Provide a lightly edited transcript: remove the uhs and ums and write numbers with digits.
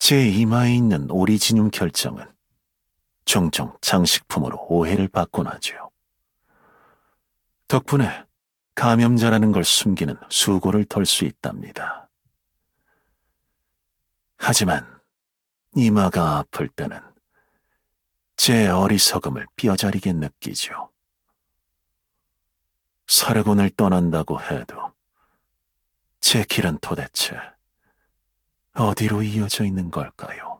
제 이마에 있는 오리지늄 결정은 종종 장식품으로 오해를 받곤 하죠. 덕분에 감염자라는 걸 숨기는 수고를 덜 수 있답니다. 하지만 이마가 아플 때는 제 어리석음을 뼈저리게 느끼죠. 사르곤을 떠난다고 해도 제 길은 도대체 어디로 이어져 있는 걸까요?